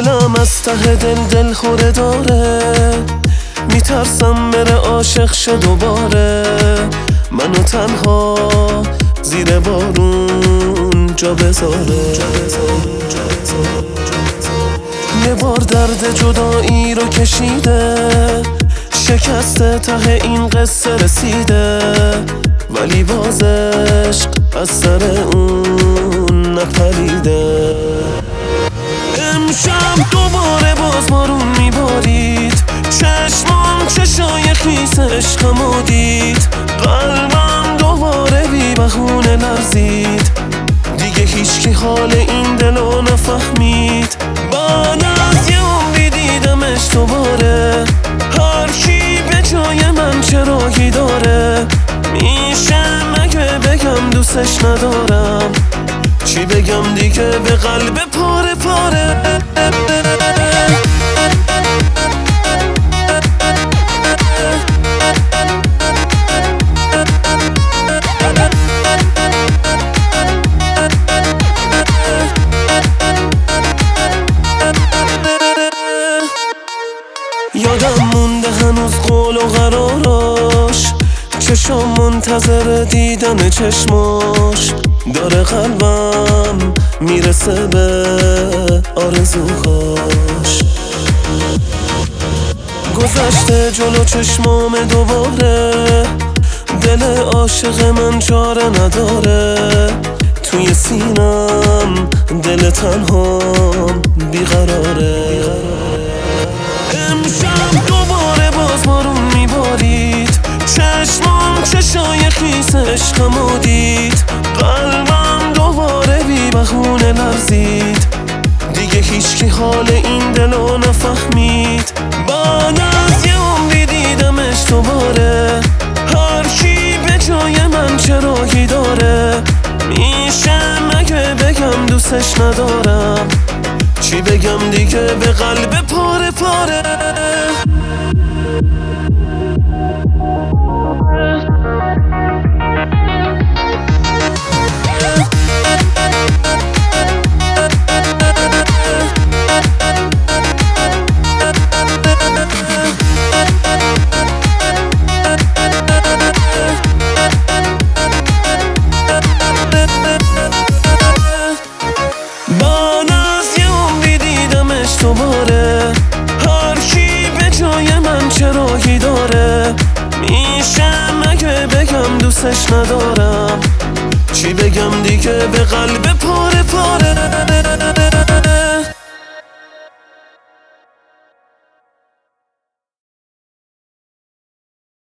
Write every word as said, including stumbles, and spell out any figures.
دلم از ته دل دل خوره داره، میترسم بره عاشق شه دوباره، منو تنها زیر بارون جا بذاره. یه بار درد جدایی رو کشیده، شکسته ته این قصه رسیده، ولی باز عشق از سر اون نپریده. امشب دوباره باز بارون میبارید، چشمام چشای خیس عشقمو دید، قلبم دوباره بی بهونه لرزید، دیگه هیچکی حال این دلو نفهمید. بعد از یه عمری دیدمش دوباره، هر کی به جای من چراغی داره، میشه مگه بگم دوستش ندارم، چی بگم دیگه به قلب پاره پاره. یادم مونده هنوز قول و قراراش، چشام منتظر دیدن چشماش، داره قلبم میرسه به آرزوهاش. گذشته جلو چشمام دوباره، دل عاشق من چاره نداره، توی سینم دل تنهام بیقراره. امشب دوباره باز بارون میبارید، چشمام چشای خیس عشقمو دید، قلبم دوباره بی بهونه لرزید، دیگه هیچکی حال این دلو نفهمید. بعد از یه عمری دیدمش دوباره، هر کی به جای من چراغی داره، میشه مگه بگم دوستش ندارم، چی بگم دیگه به قلب پاره پاره. دوباره هر کی به جای من چراغی داره، میشه مگه بگم دوستش ندارم، چی بگم دیگه به قلب پاره پاره.